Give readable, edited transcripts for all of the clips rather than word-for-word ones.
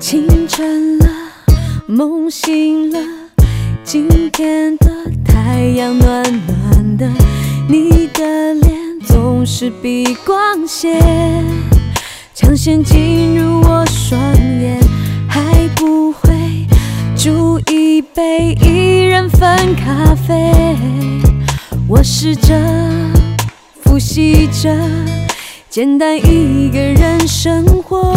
清晨了，梦醒了，今天的太阳暖暖的，你的脸总是比光鲜，抢先进入我双眼，还不会煮一杯一人份咖啡。我试着复习着简单一个人生活，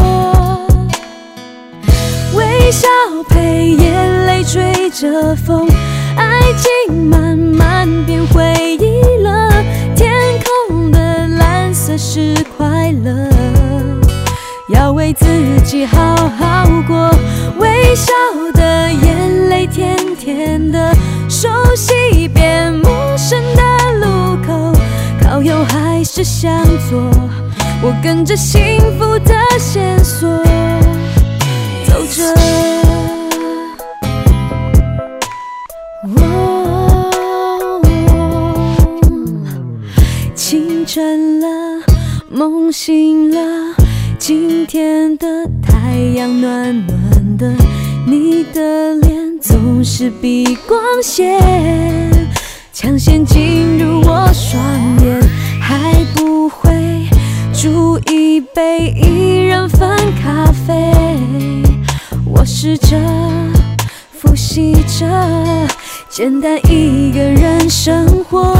微笑陪眼泪追着风，爱情慢慢变回忆了，天空的蓝色是快乐，要为自己好好过，微笑的眼泪甜甜的，熟悉变陌生的路口，靠右还是向左，我跟着幸福的线索走着。清晨了，梦醒了，今天的太阳暖暖的，你的脸总是比光鲜，抢先进入我双眼，还不会煮一杯一人份咖啡。我试着复习着简单一个人生活，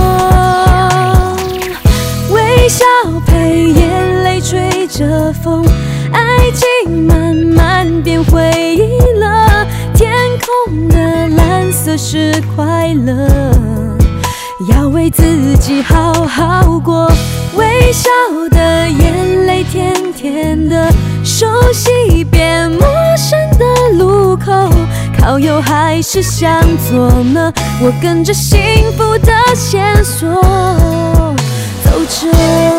微笑陪眼泪追着风，爱情慢慢变回忆了，天空的蓝色是快乐，要为自己好好过，微笑的眼泪甜甜的，熟悉变陌生的路口，靠右还是向左呢？我跟着幸福的线索走着，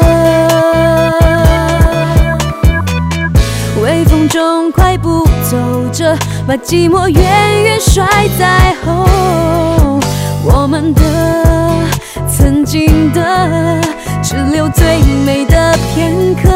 微风中快步走着，把寂寞远远甩在后，我们的曾经的只留最美的片刻，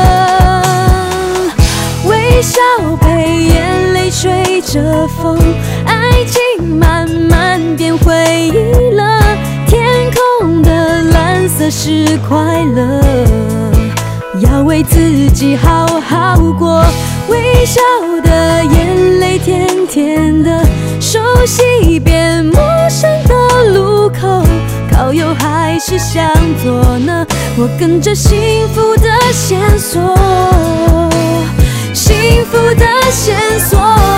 微笑陪眼泪吹着风，爱情慢慢变回忆了，天空的蓝色是快乐，要为自己好好过，微笑的眼泪甜甜的，熟悉变陌生的路口，靠右还是向左呢？我跟着幸福的线索，幸福的线索，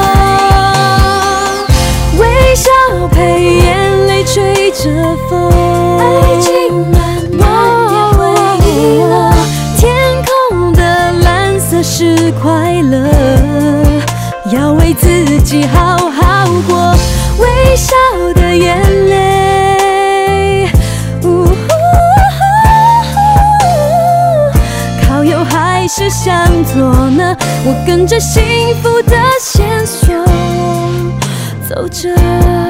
微笑陪眼泪吹着风，爱情慢慢变回忆了，天空的蓝色是快乐，要为自己好好过，微笑的眼泪，靠右还是向左呢？我跟着幸福的线索走着。